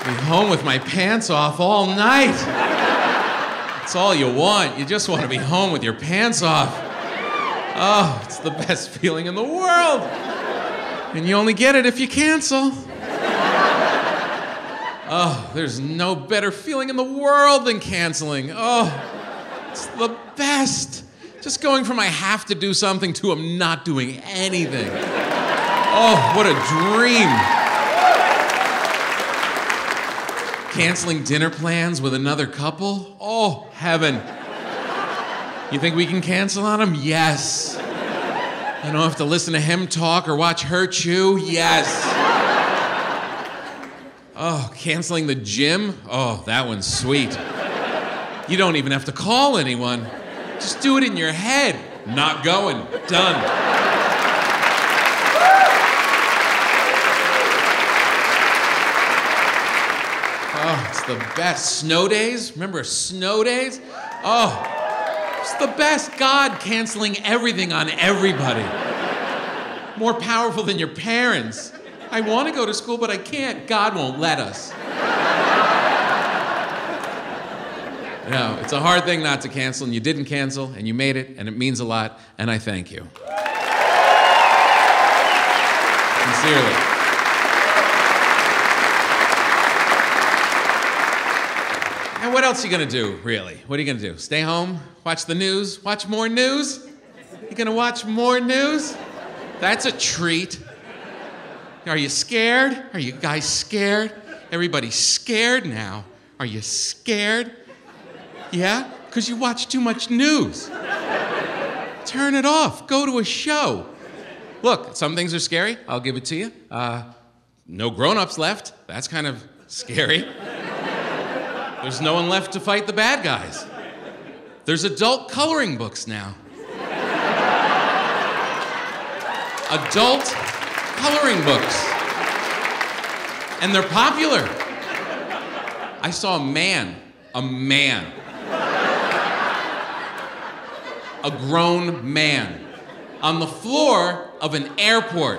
Be home with my pants off all night. It's all you want. You just want to be home with your pants off. Oh, it's the best feeling in the world. And you only get it if you cancel. Oh, there's no better feeling in the world than canceling. Oh, it's the best. Just going from I have to do something to I'm not doing anything. Oh, what a dream. Canceling dinner plans with another couple? Oh, heaven. You think we can cancel on them? Yes. I don't have to listen to him talk or watch her chew? Yes. Oh, canceling the gym? Oh, that one's sweet. You don't even have to call anyone. Just do it in your head. Not going. Done. Oh, it's the best. Snow days? Remember snow days? Oh, it's the best. God canceling everything on everybody. More powerful than your parents. I want to go to school, but I can't. God won't let us. No, it's a hard thing not to cancel, and you didn't cancel, and you made it, and it means a lot, and I thank you. Sincerely. And what else are you gonna do, really? What are you gonna do? Stay home? Watch the news? Watch more news? You gonna watch more news? That's a treat. Are you scared? Are you guys scared? Everybody's scared now. Are you scared? Yeah? Because you watch too much news. Turn it off. Go to a show. Look, some things are scary. I'll give it to you. No grown-ups left. That's kind of scary. There's no one left to fight the bad guys. There's adult coloring books now. Adult coloring books. And they're popular. I saw a man, a grown man, on the floor of an airport.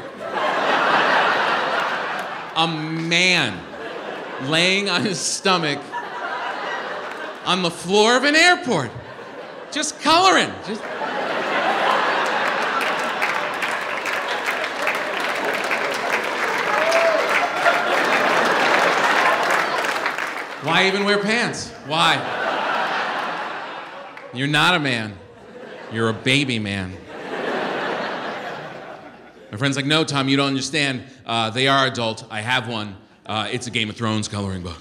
A man laying on his stomach on the floor of an airport. Just coloring. Why even wear pants? Why? You're not a man. You're a baby man. My friend's like, no, Tom, you don't understand. They are adult. I have one. It's a Game of Thrones coloring book.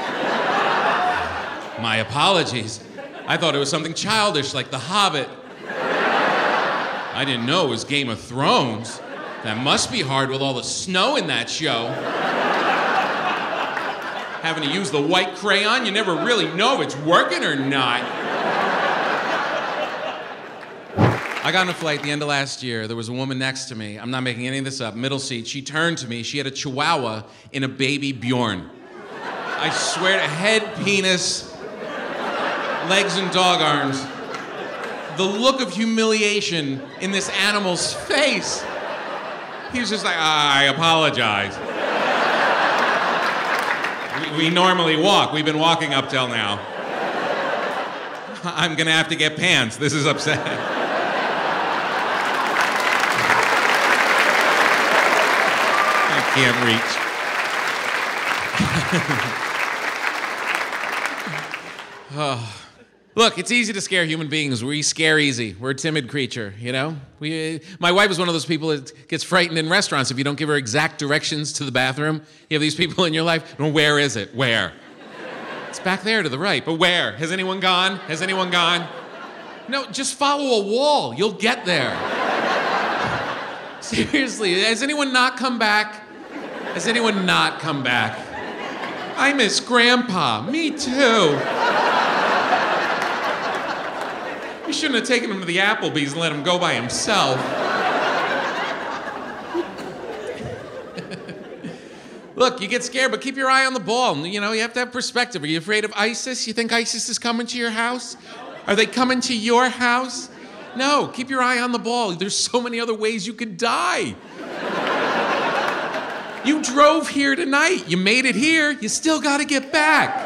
My apologies. I thought it was something childish like The Hobbit. I didn't know it was Game of Thrones. That must be hard with all the snow in that show. Having to use the white crayon, you never really know if it's working or not. I got on a flight at the end of last year. There was a woman next to me. I'm not making any of this up. Middle seat. She turned to me. She had a chihuahua in a baby Bjorn. I swear to head, penis, legs, and dog arms. The look of humiliation in this animal's face. He was just like, I apologize. We normally walk. We've been walking up till now. I'm gonna have to get pants. This is upsetting. I can't reach. Oh. Look, it's easy to scare human beings. We scare easy. We're a timid creature, you know? My wife is one of those people that gets frightened in restaurants if you don't give her exact directions to the bathroom. You have these people in your life. Well, where is it? Where? It's back there to the right. But where? Has anyone gone? Has anyone gone? No, just follow a wall. You'll get there. Seriously, has anyone not come back? Has anyone not come back? I miss Grandpa. Me too. We shouldn't have taken him to the Applebee's and let him go by himself. Look, you get scared, but keep your eye on the ball. You know, you have to have perspective. Are you afraid of ISIS? You think ISIS is coming to your house? Are they coming to your house? No, keep your eye on the ball. There's so many other ways you could die. You drove here tonight. You made it here. You still got to get back.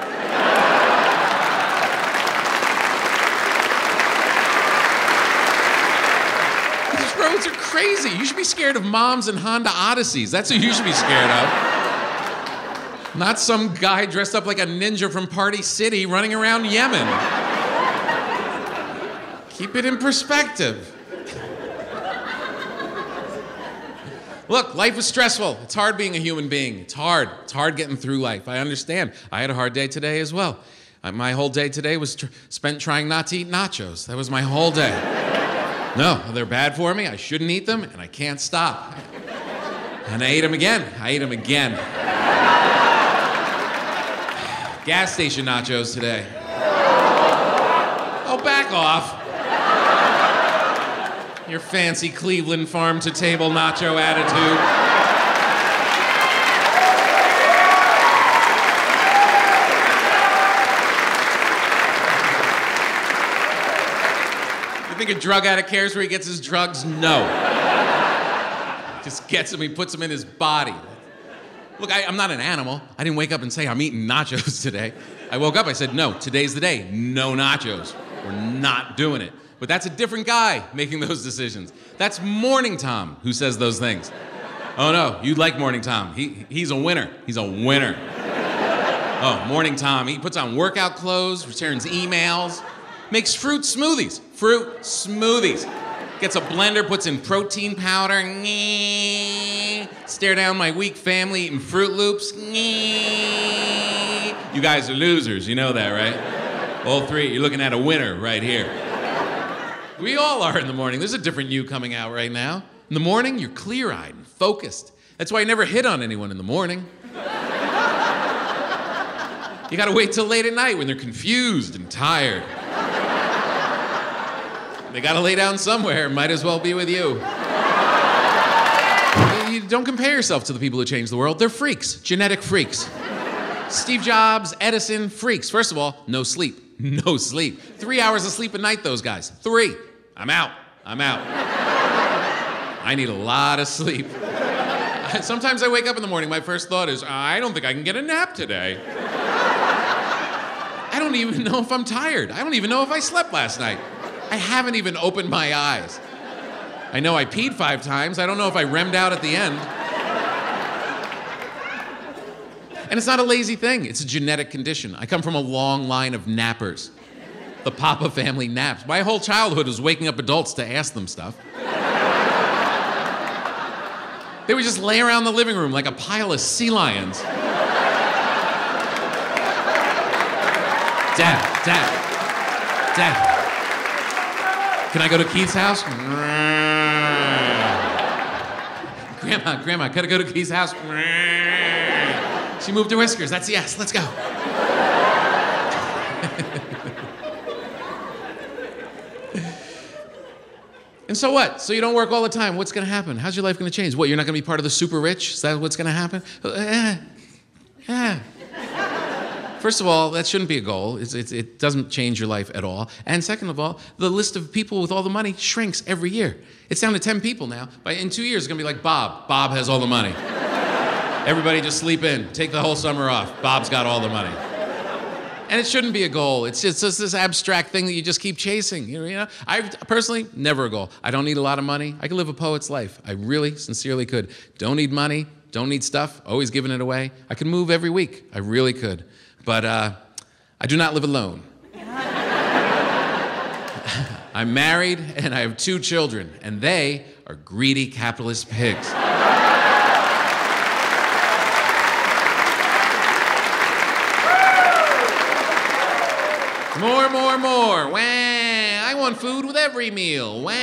These roads are crazy. You should be scared of moms and Honda Odysseys. That's what you should be scared of. Not some guy dressed up like a ninja from Party City running around Yemen. Keep it in perspective. Look, life is stressful. It's hard being a human being. It's hard. It's hard getting through life. I understand. I had a hard day today as well. My whole day today was spent trying not to eat nachos. That was my whole day. No, they're bad for me. I shouldn't eat them, and I can't stop. And I ate them again. Gas station nachos today. Oh, back off. Your fancy Cleveland farm-to-table nacho attitude. You think a drug addict cares where he gets his drugs? No. Just gets them, he puts them in his body. Look, I'm not an animal. I didn't wake up and say, I'm eating nachos today. I woke up, I said, no, today's the day. No nachos. We're not doing it. But that's a different guy making those decisions. That's Morning Tom who says those things. Oh no, you like Morning Tom. He's a winner. He's a winner. Oh, Morning Tom, he puts on workout clothes, returns emails, makes fruit smoothies. Gets a blender, puts in protein powder. Stare down my weak family eating Fruit Loops. You guys are losers, you know that, right? All three, you're looking at a winner right here. We all are in the morning. There's a different you coming out right now. In the morning, you're clear-eyed and focused. That's why I never hit on anyone in the morning. You gotta wait till late at night when they're confused and tired. They gotta lay down somewhere. Might as well be with you. You don't compare yourself to the people who changed the world. They're freaks, genetic freaks. Steve Jobs, Edison, freaks. First of all, no sleep. 3 hours of sleep a night, those guys. 3. I'm out. I need a lot of sleep. Sometimes I wake up in the morning, my first thought is, I don't think I can get a nap today. I don't even know if I'm tired. I don't even know if I slept last night. I haven't even opened my eyes. I know I peed 5 times. I don't know if I remmed out at the end. And it's not a lazy thing. It's a genetic condition. I come from a long line of nappers. The Papa family naps. My whole childhood was waking up adults to ask them stuff. They would just lay around the living room like a pile of sea lions. Dad. Can I go to Keith's house? Grandma, gotta go to Keith's house. She moved her whiskers. That's a yes. Let's go. And so what? So you don't work all the time. What's going to happen? How's your life going to change? What, you're not going to be part of the super rich? Is that what's going to happen? First of all, that shouldn't be a goal. It doesn't change your life at all. And second of all, the list of people with all the money shrinks every year. It's down to 10 people now. In 2 years, it's going to be like Bob. Bob has all the money. Everybody just sleep in. Take the whole summer off. Bob's got all the money. And it shouldn't be a goal. It's just this abstract thing that you just keep chasing. You know, I personally, never a goal. I don't need a lot of money. I could live a poet's life. I really, sincerely could. Don't need money. Don't need stuff. Always giving it away. I could move every week. I really could. But I do not live alone. I'm married and I have 2 children. And they are greedy capitalist pigs. More. Wah! I want food with every meal. Wah!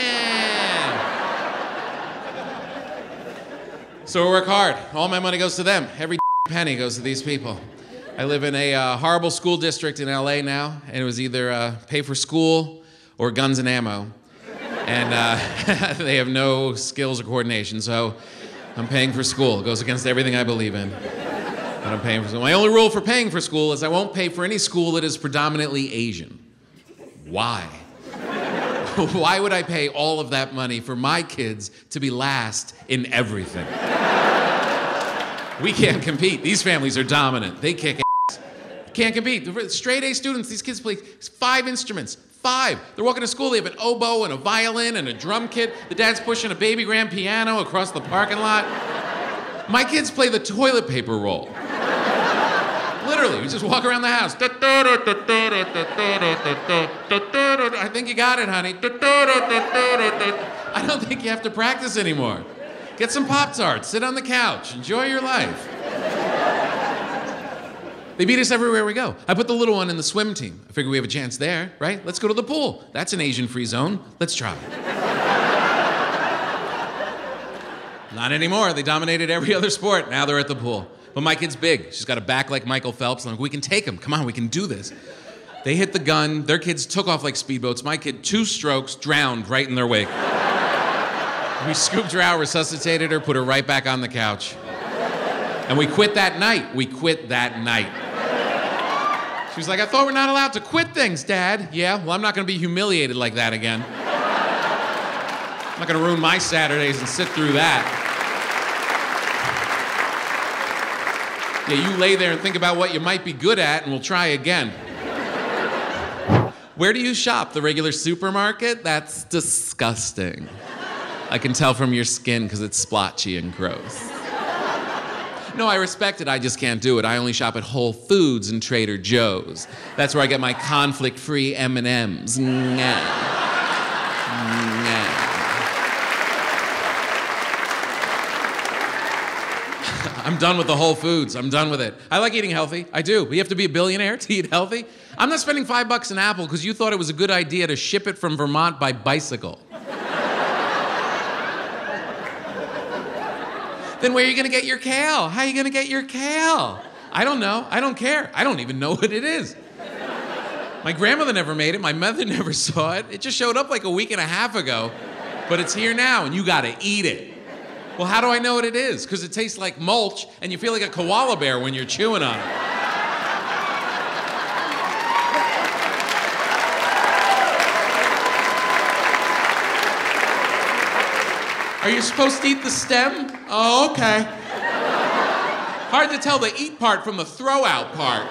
So I work hard. All my money goes to them. Every penny goes to these people. I live in a horrible school district in LA now, and it was either pay for school or guns and ammo. And they have no skills or coordination, so I'm paying for school. It goes against everything I believe in. But I'm paying for school. My only rule for paying for school is I won't pay for any school that is predominantly Asian. Why? Why would I pay all of that money for my kids to be last in everything? We can't compete. These families are dominant. They kick ass. Can't compete. The straight A students, these kids play 5 instruments. 5. They're walking to school, they have an oboe and a violin and a drum kit. The dad's pushing a baby grand piano across the parking lot. My kids play the toilet paper roll. Literally, we just walk around the house. I think you got it, honey. I don't think you have to practice anymore. Get some Pop-Tarts, sit on the couch, enjoy your life. They beat us everywhere we go. I put the little one in the swim team. I figure we have a chance there, right? Let's go to the pool. That's an Asian-free zone. Let's try. Not anymore. They dominated every other sport. Now they're at the pool. But my kid's big. She's got a back like Michael Phelps. I'm like, we can take him. Come on, we can do this. They hit the gun. Their kids took off like speedboats. My kid, 2 strokes, drowned right in their wake. We scooped her out, resuscitated her, put her right back on the couch. And we quit that night. We quit that night. She was like, I thought we're not allowed to quit things, Dad. Yeah, well, I'm not going to be humiliated like that again. I'm not going to ruin my Saturdays and sit through that. Yeah, you lay there and think about what you might be good at, and we'll try again. Where do you shop? The regular supermarket? That's disgusting. I can tell from your skin because it's splotchy and gross. No, I respect it, I just can't do it. I only shop at Whole Foods and Trader Joe's. That's where I get my conflict-free M&Ms. I'm done with the Whole Foods. I'm done with it. I like eating healthy. I do. But you have to be a billionaire to eat healthy. I'm not spending $5 an apple because you thought it was a good idea to ship it from Vermont by bicycle. Then where are you going to get your kale? How are you going to get your kale? I don't know. I don't care. I don't even know what it is. My grandmother never made it. My mother never saw it. It just showed up like a week and a half ago. But it's here now, and you got to eat it. Well, how do I know what it is? Because it tastes like mulch, and you feel like a koala bear when you're chewing on it. Are you supposed to eat the stem? Oh, okay. Hard to tell the eat part from the throw out part.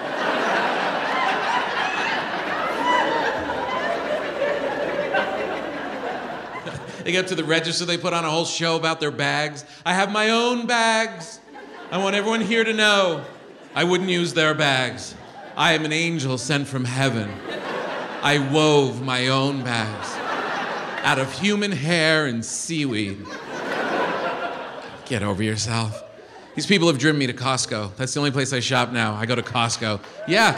They get up to the register, they put on a whole show about their bags. I have my own bags. I want everyone here to know I wouldn't use their bags. I am an angel sent from heaven. I wove my own bags out of human hair and seaweed. Get over yourself. These people have driven me to Costco. That's the only place I shop now. I go to Costco. Yeah.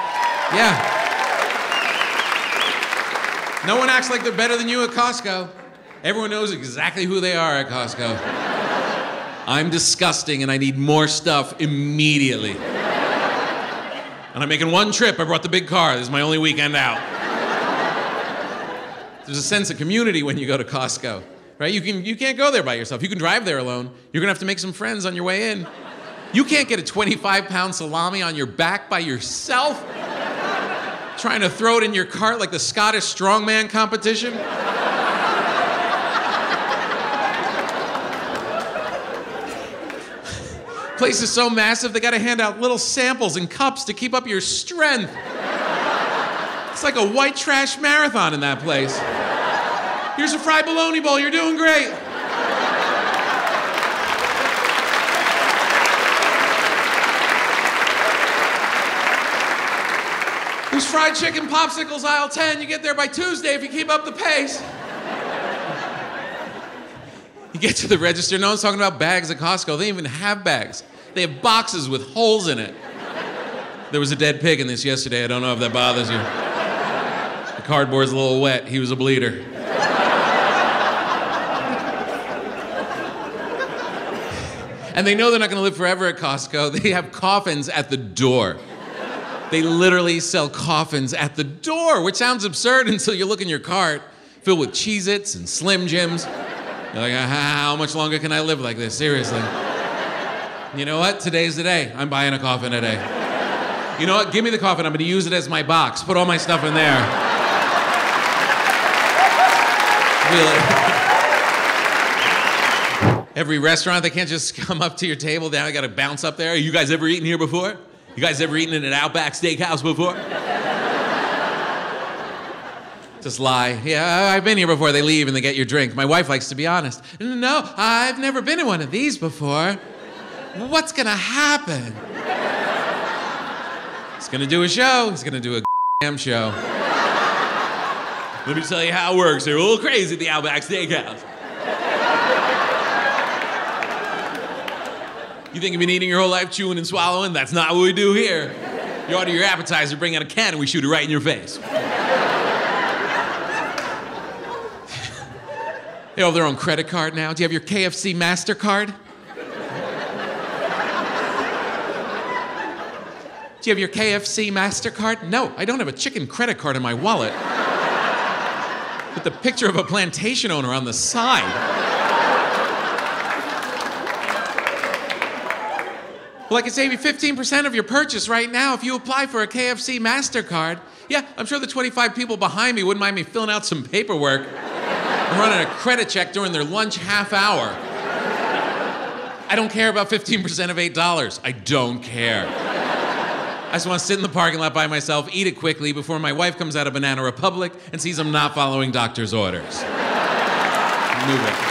No one acts like they're better than you at Costco. Everyone knows exactly who they are at Costco. I'm disgusting and I need more stuff immediately. And I'm making one trip. I brought the big car. This is my only weekend out. There's a sense of community when you go to Costco. Right? You can't go there by yourself. You can drive there alone. You're gonna have to make some friends on your way in. You can't get a 25-pound salami on your back by yourself, trying to throw it in your cart like the Scottish strongman competition. Place is so massive, they gotta hand out little samples and cups to keep up your strength. It's like a white trash marathon in that place. Here's a fried bologna bowl, you're doing great. There's fried chicken popsicles, aisle 10. You get there by Tuesday if you keep up the pace. You get to the register, no one's talking about bags at Costco. They don't even have bags. They have boxes with holes in it. There was a dead pig in this yesterday. I don't know if that bothers you. The cardboard's a little wet. He was a bleeder. And they know they're not going to live forever at Costco. They have coffins at the door. They literally sell coffins at the door, which sounds absurd until you look in your cart filled with Cheez-Its and Slim Jims. You're like, how much longer can I live like this? Seriously. You know what? Today's the day. I'm buying a coffin today. You know what? Give me the coffin. I'm going to use it as my box. Put all my stuff in there. Every restaurant, they can't just come up to your table. Now I got to bounce up there. You guys ever eaten here before? You guys ever eaten in an Outback Steakhouse before? Just lie. Yeah, I've been here before. They leave and they get your drink. My wife likes to be honest. No, I've never been in one of these before. What's gonna happen? He's gonna do a show. He's gonna do a damn show. Let me tell you how it works. They're a little crazy at the Outback Steakhouse. You think you've been eating your whole life, chewing and swallowing? That's not what we do here. You order your appetizer, bring out a can, and we shoot it right in your face. They have their own credit card now. Do you have your KFC MasterCard? Do you have your KFC MasterCard? No, I don't have a chicken credit card in my wallet. With the picture of a plantation owner on the side. Well, I can save you 15% of your purchase right now if you apply for a KFC MasterCard. Yeah, I'm sure the 25 people behind me wouldn't mind me filling out some paperwork. I'm running a credit check during their lunch half hour. I don't care about 15% of $8. I don't care. I just want to sit in the parking lot by myself, eat it quickly before my wife comes out of Banana Republic and sees I'm not following doctor's orders. Move it.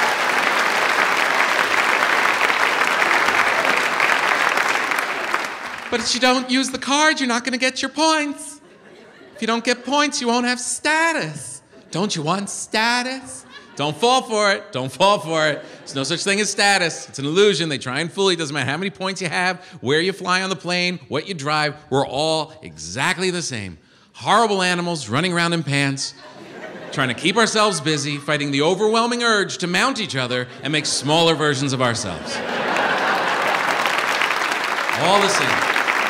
But if you don't use the card, you're not going to get your points. If you don't get points, you won't have status. Don't you want status? Don't fall for it. Don't fall for it. There's no such thing as status. It's an illusion. They try and fool you. It doesn't matter how many points you have, where you fly on the plane, what you drive. We're all exactly the same. Horrible animals running around in pants, trying to keep ourselves busy, fighting the overwhelming urge to mount each other and make smaller versions of ourselves. All the same.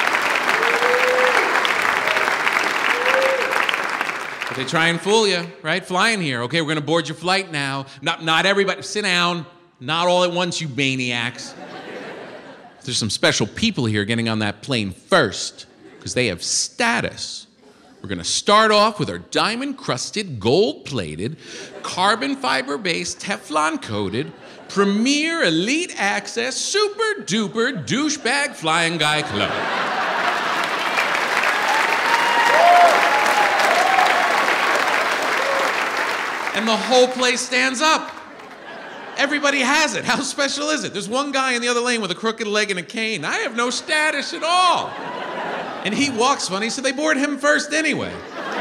But they try and fool you, right? Flying here. Okay, we're going to board your flight now. Not everybody. Sit down. Not all at once, you maniacs. There's some special people here getting on that plane first because they have status. We're going to start off with our diamond-crusted, gold-plated, carbon fiber-based, Teflon-coated, premier elite access, super-duper douchebag flying guy club. And the whole place stands up. Everybody has it. How special is it? There's one guy in the other lane with a crooked leg and a cane. I have no status at all. And he walks funny, so they board him first anyway.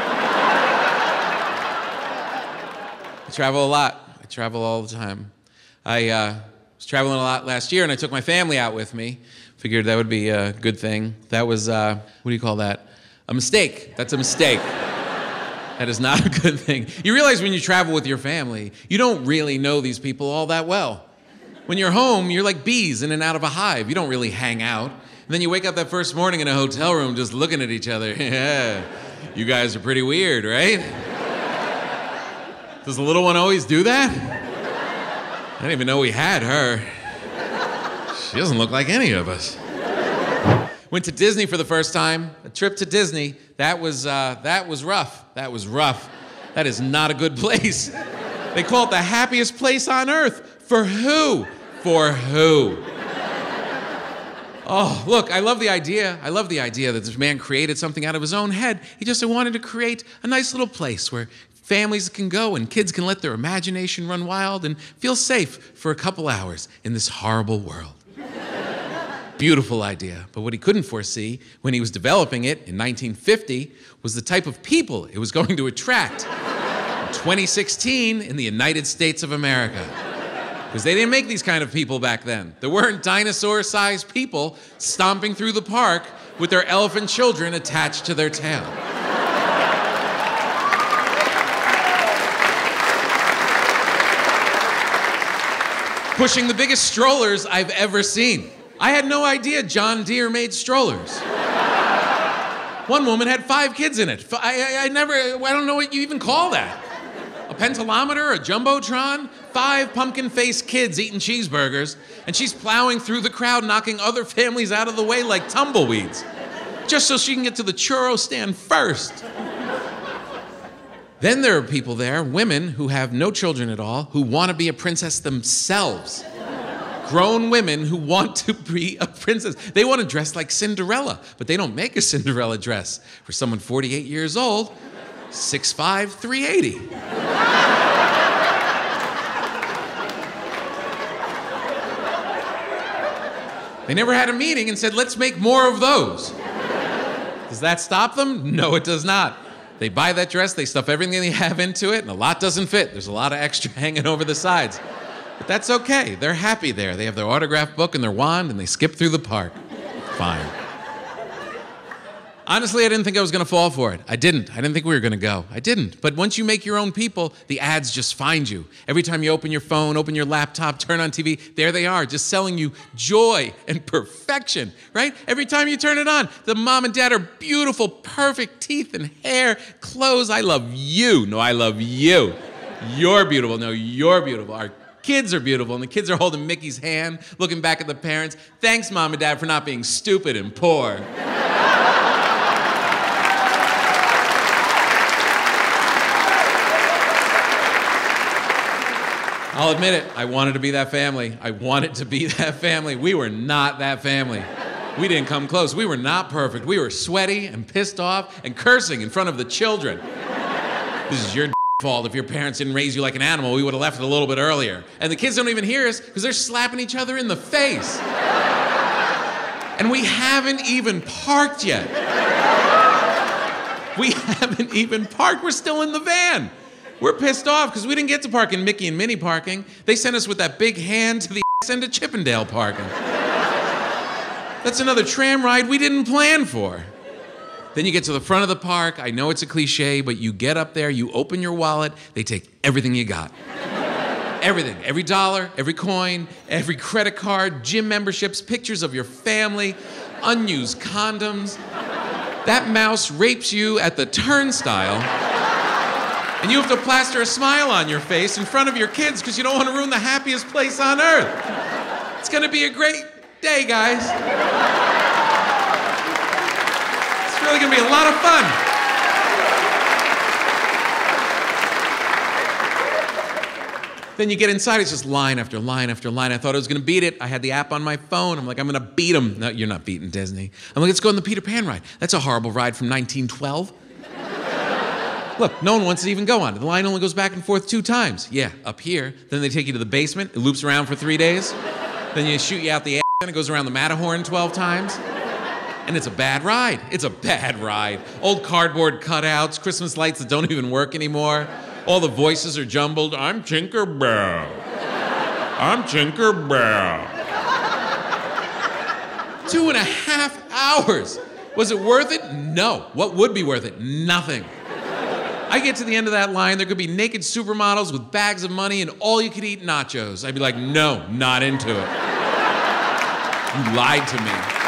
I travel a lot. I travel all the time. I was traveling a lot last year, and I took my family out with me. Figured that would be a good thing. That was, what do you call that? A mistake. That's a mistake. That is not a good thing. You realize when you travel with your family, you don't really know these people all that well. When you're home, you're like bees in and out of a hive. You don't really hang out. And then you wake up that first morning in a hotel room just looking at each other. Yeah, you guys are pretty weird, right? Does the little one always do that? I didn't even know we had her. She doesn't look like any of us. Went to Disney for the first time. A trip to Disney. That was rough. That was rough. That is not a good place. They call it the happiest place on earth. For who? For who? Oh, look, I love the idea. I love the idea that this man created something out of his own head. He just wanted to create a nice little place where families can go and kids can let their imagination run wild and feel safe for a couple hours in this horrible world. Beautiful idea. But what he couldn't foresee when he was developing it in 1950 was the type of people it was going to attract in 2016 in the United States of America. Because they didn't make these kind of people back then. There weren't dinosaur-sized people stomping through the park with their elephant children attached to their tail. Pushing the biggest strollers I've ever seen. I had no idea John Deere made strollers. One woman had 5 kids in it. I don't know what you even call that. A pentilometer, a jumbotron, 5 pumpkin-faced kids eating cheeseburgers, and she's plowing through the crowd, knocking other families out of the way like tumbleweeds, just so she can get to the churro stand first. Then there are people there, women who have no children at all, who want to be a princess themselves. grown women who want to be a princess. They want to dress like Cinderella, but they don't make a Cinderella dress. For someone 48 years old, 6'5", 380. They never had a meeting and said, let's make more of those. Does that stop them? No, it does not. They buy that dress, they stuff everything they have into it, and a lot doesn't fit. There's a lot of extra hanging over the sides. But that's okay. They're happy there. They have their autograph book and their wand, and they skip through the park. Fine. Honestly, I didn't think I was going to fall for it. I didn't think we were going to go. I didn't. But once you make your own people, the ads just find you. Every time you open your phone, open your laptop, turn on TV, there they are, just selling you joy and perfection, right? Every time you turn it on, the mom and dad are beautiful, perfect teeth and hair, clothes. I love you. No, I love you. You're beautiful. No, you're beautiful. Our kids are beautiful, and the kids are holding Mickey's hand, looking back at the parents. Thanks, mom and dad, for not being stupid and poor. I'll admit it, I wanted to be that family. I wanted to be that family. We were not that family. We didn't come close. We were not perfect. We were sweaty and pissed off and cursing in front of the children. This is your fault. If your parents didn't raise you like an animal, we would have left it a little bit earlier. And the kids don't even hear us because they're slapping each other in the face. And we haven't even parked yet. We haven't even parked. We're still in the van. We're pissed off because we didn't get to park in Mickey and Minnie parking. They sent us with that big hand to the end of Chippendale parking. That's another tram ride we didn't plan for. Then you get to the front of the park. I know it's a cliche, but you get up there, you open your wallet, they take everything you got. Everything, every dollar, every coin, every credit card, gym memberships, pictures of your family, unused condoms. That mouse rapes you at the turnstile. And you have to plaster a smile on your face in front of your kids because you don't want to ruin the happiest place on earth. It's going to be a great day, guys. It's really going to be a lot of fun. Then you get inside, it's just line after line after line. I thought I was going to beat it. I had the app on my phone. I'm like, I'm going to beat them. No, you're not beating Disney. I'm like, let's go on the Peter Pan ride. That's a horrible ride from 1912. Look, no one wants to even go on it. The line only goes back and forth 2 times. Yeah, up here. Then they take you to the basement. It loops around for 3 days. Then you shoot you out the ass, and it goes around the Matterhorn 12 times. And it's a bad ride. It's a bad ride. Old cardboard cutouts, Christmas lights that don't even work anymore. All the voices are jumbled. I'm Tinker Bell. I'm Tinker Bell. 2.5 hours. Was it worth it? No. What would be worth it? Nothing. I get to the end of that line, there could be naked supermodels with bags of money and all-you-could-eat nachos. I'd be like, no, not into it. You lied to me.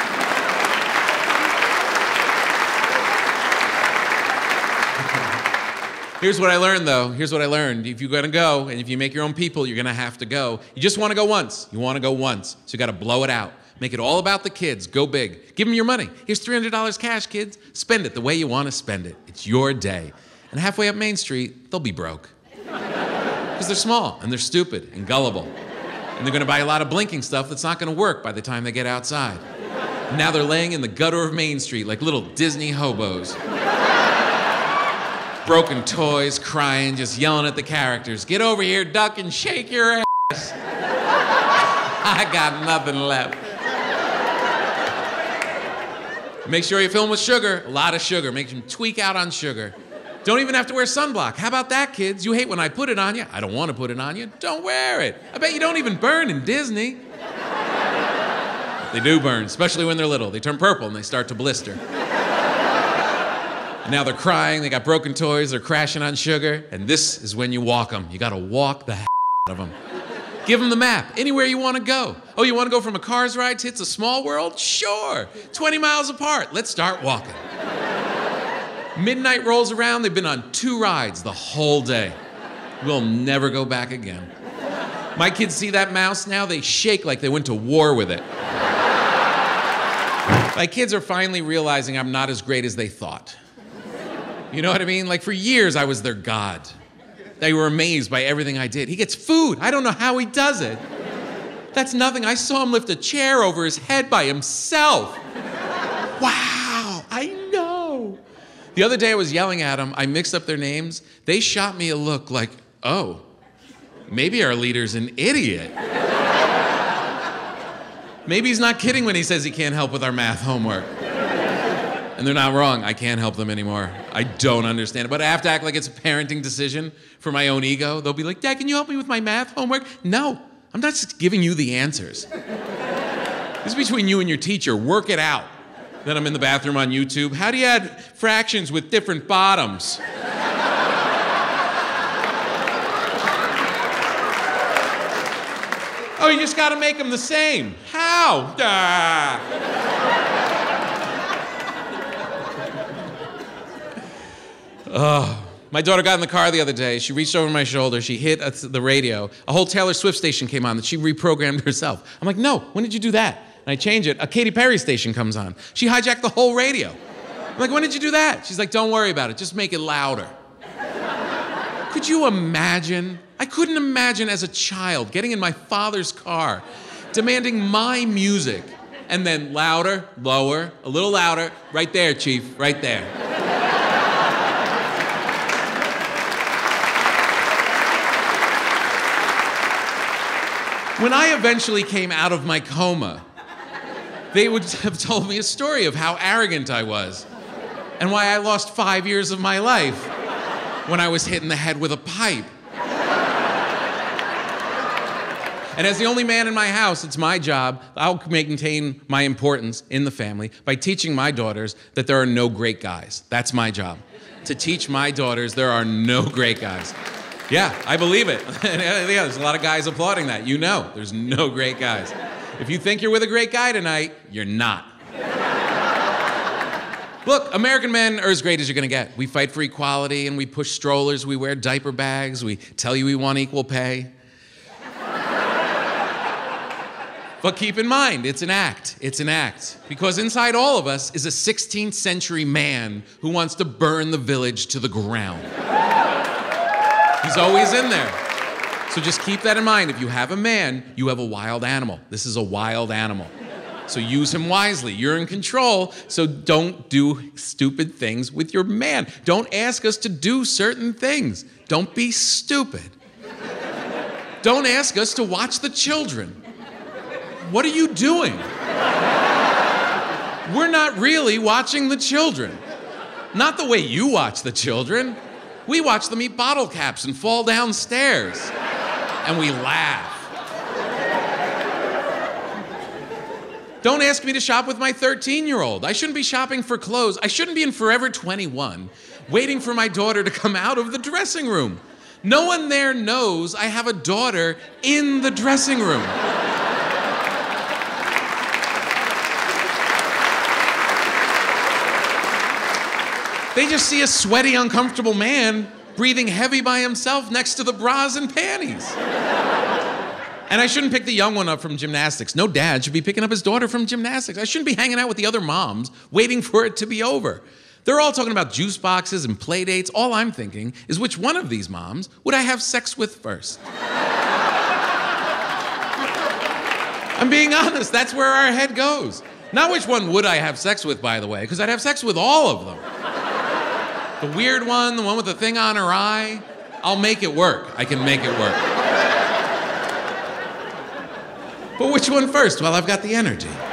Here's what I learned, though. Here's what I learned. If you're going to go, and if you make your own people, you're going to have to go. You just want to go once. You want to go once. So you got to blow it out. Make it all about the kids. Go big. Give them your money. Here's $300 cash, kids. Spend it the way you want to spend it. It's your day. And halfway up Main Street, they'll be broke. Because they're small, and they're stupid, and gullible. And they're going to buy a lot of blinking stuff that's not going to work by the time they get outside. And now they're laying in the gutter of Main Street like little Disney hobos. Broken toys, crying, just yelling at the characters. Get over here, duck, and shake your ass. I got nothing left. Make sure you fill them with sugar, a lot of sugar. Make them tweak out on sugar. Don't even have to wear sunblock. How about that, kids? You hate when I put it on you. I don't want to put it on you. Don't wear it. I bet you don't even burn in Disney. They do burn, especially when they're little. They turn purple and they start to blister. And now they're crying. They got broken toys. They're crashing on sugar. And this is when you walk them. You got to walk the out of them. Give them the map. Anywhere you want to go. Oh, you want to go from a Cars ride to It's a Small World? Sure. 20 miles apart. Let's start walking. Midnight rolls around, they've been on 2 rides the whole day. We'll never go back again. My kids see that mouse now, they shake like they went to war with it. My kids are finally realizing I'm not as great as they thought. You know what I mean? Like for years I was their god. They were amazed by everything I did. He gets food. I don't know how he does it. That's nothing. I saw him lift a chair over his head by himself. Wow, I know. The other day I was yelling at him. I mixed up their names. They shot me a look like, oh, maybe our leader's an idiot. Maybe he's not kidding when he says he can't help with our math homework. And they're not wrong. I can't help them anymore. I don't understand it. But I have to act like it's a parenting decision for my own ego. They'll be like, Dad, can you help me with my math homework? No, I'm not just giving you the answers. This is between you and your teacher. Work it out. Then I'm in the bathroom on YouTube. How do you add fractions with different bottoms? Oh, you just got to make them the same. How? Oh, my daughter got in the car the other day. She reached over my shoulder. She hit the radio. A whole Taylor Swift station came on that she reprogrammed herself. I'm like, no, when did you do that? And I change it. A Katy Perry station comes on. She hijacked the whole radio. I'm like, when did you do that? She's like, don't worry about it. Just make it louder. Could you imagine? I couldn't imagine as a child getting in my father's car, demanding my music, and then louder, lower, a little louder. Right there, Chief, right there. When I eventually came out of my coma, they would have told me a story of how arrogant I was and why I lost 5 years of my life when I was hit in the head with a pipe. And as the only man in my house, it's my job. I'll maintain my importance in the family by teaching my daughters that there are no great guys. That's my job. To teach my daughters there are no great guys. Yeah, I believe it. Yeah, there's a lot of guys applauding that. You know, there's no great guys. If you think you're with a great guy tonight, you're not. Look, American men are as great as you're gonna get. We fight for equality and we push strollers, we wear diaper bags, we tell you we want equal pay. But keep in mind, it's an act. It's an act. Because inside all of us is a 16th century man who wants to burn the village to the ground. He's always in there. So just keep that in mind. If you have a man, you have a wild animal. This is a wild animal. So use him wisely. You're in control, so don't do stupid things with your man. Don't ask us to do certain things. Don't be stupid. Don't ask us to watch the children. What are you doing? We're not really watching the children. Not the way you watch the children. We watch them eat bottle caps and fall downstairs. And we laugh. Don't ask me to shop with my 13-year-old. I shouldn't be shopping for clothes. I shouldn't be in Forever 21 waiting for my daughter to come out of the dressing room. No one there knows I have a daughter in the dressing room. They just see a sweaty, uncomfortable man breathing heavy by himself next to the bras and panties. And I shouldn't pick the young one up from gymnastics. No dad should be picking up his daughter from gymnastics. I shouldn't be hanging out with the other moms waiting for it to be over. They're all talking about juice boxes and play dates. All I'm thinking is which one of these moms would I have sex with first? I'm being honest, that's where our head goes. Not which one would I have sex with, by the way, because I'd have sex with all of them. The weird one, the one with the thing on her eye, I'll make it work. I can make it work. But which one first? Well, I've got the energy.